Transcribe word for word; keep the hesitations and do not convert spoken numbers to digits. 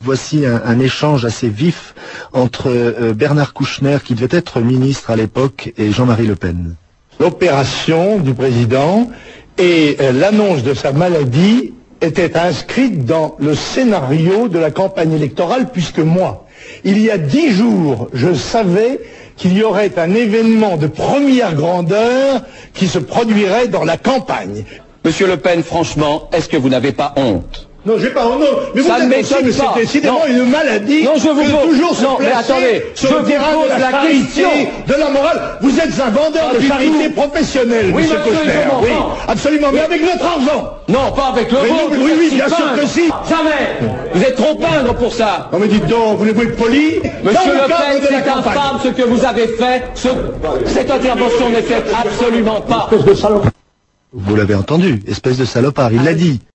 Voici un, un échange assez vif entre euh, Bernard Kouchner, qui devait être ministre à l'époque, et Jean-Marie Le Pen. L'opération du président et euh, l'annonce de sa maladie étaient inscrites dans le scénario de la campagne électorale, puisque moi, il y a dix jours, je savais qu'il y aurait un événement de première grandeur qui se produirait dans la campagne. Monsieur Le Pen, franchement, est-ce que vous n'avez pas honte? Non, j'ai pas honte. Mais ça vous ne êtes aussi, mais c'est décidément une maladie. Non, je vous que pose. toujours se Non, mais placer attendez, sur je le vous terrain pose de la, la charité, question. de la morale. Vous êtes un vendeur Pas de du charité tout. professionnel, Oui, monsieur monsieur, Kouchner. je m'en Oui, prends. absolument, mais avec notre argent. Non, pas avec le Mais vôtre. nous, oui, oui, bien sûr que si. Jamais. Vous êtes trop pingre pour ça. Non mais dites donc, voulez-vous être poli? Monsieur Le Pen, de la c'est campagne. infâme ce que vous avez fait. Ce- Cette intervention n'est faite absolument pas. Vous l'avez entendu, espèce de salopard, il l'a dit.